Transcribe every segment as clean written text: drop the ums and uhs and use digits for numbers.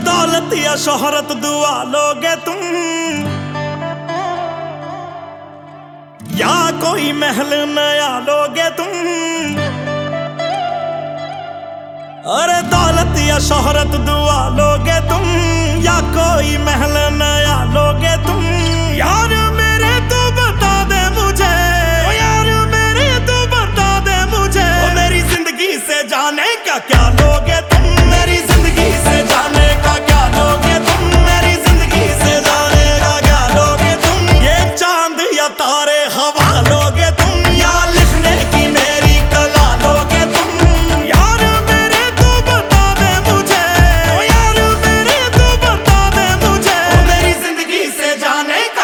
दौलत या शोहरत दुआ लोगे तुम, या कोई महल नया लोगे तुम। अरे दौलत या शोहरत दुआ लोगे तुम, या कोई महल नया लोगे तुम। यार मेरे तू बता दे मुझे, ओ यार मेरे तू बता दे मुझे, ओ मेरी जिंदगी से जाने का क्या लोगे तुम। मेरी जिंदगी से जाने का क्या लोगे तुम, मेरी जिंदगी से जाने का क्या लोगे तुम। ये चांद या तारे हवा लोगे तुम, या लिखने की मेरी कला लोगे तुम। यार मेरे तू बता दे मुझे, ओ यार मेरे तू बता दे मुझे, ओ मेरी जिंदगी से जाने का।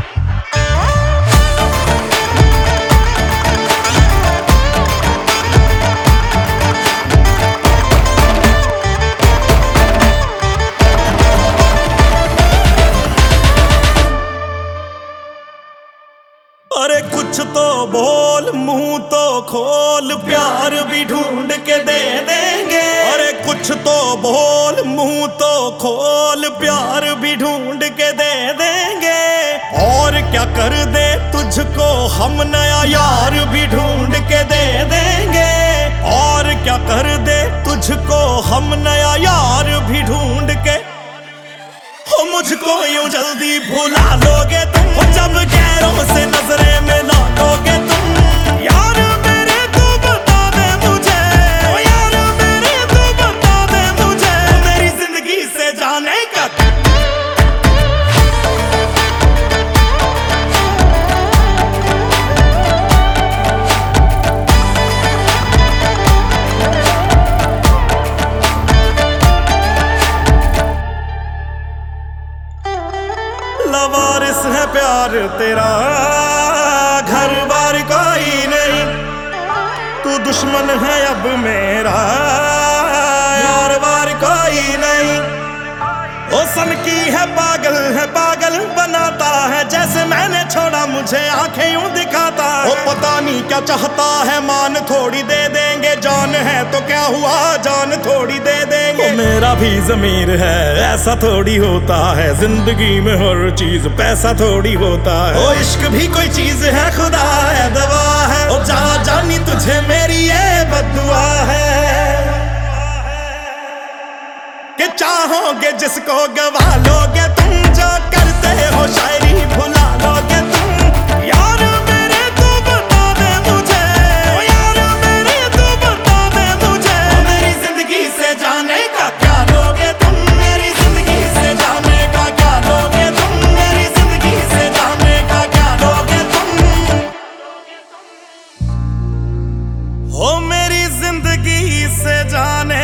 अरे कुछ तो बोल, मुंह तो खोल, प्यार भी ढूंढ के दे देंगे। अरे कुछ तो बोल, मुंह तो खोल, प्यार भी ढूंढ के दे देंगे। और क्या कर दे तुझको हम, नया यार भी ढूंढ के दे देंगे। और क्या कर दे तुझको हम, नया यार भी ढूंढ के। हो मुझको यूं जल्दी भुला लोगे तुम, हो जब गैरों से नजरें मिला लोगे तुम। यार मेरे तू बता दे मुझे, ओ यार मेरे तू बता दे मुझे, मेरी जिंदगी से जाने का। लवारिस है प्यार तेरा, घर बार कोई नहीं। तू दुश्मन है अब मेरा, यार बार कोई नहीं। ओ सन की है पागल बनाता है। जैसे मैंने छोड़ा मुझे आंखें यूं दिखाता है। ओ पता नहीं क्या चाहता है, मान थोड़ी दे देंगे। जान है तो क्या हुआ, जान थोड़ी दे देंगे। ओ मेरा भी ज़मीर है, ऐसा थोड़ी होता है। जिंदगी में हर चीज पैसा थोड़ी होता है। ओ इश्क भी कोई चीज है, खुदा है दवा है। ओ जा जानी तुझे मेरी ये बद्दुआ है, कि चाहोगे जिसको गवा लोगे तुम। जो करते हो शायरी भुला लोगे तुम। यार मेरे तू बता दे मुझे, ओ यार मेरे तू बता दे मुझे, मेरी जिंदगी से जाने का क्या लोगे तुम। मेरी जिंदगी से जाने का क्या लोगे तुम, मेरी जिंदगी से जाने का क्या लोगे तुम। हो मेरी जिंदगी से जाने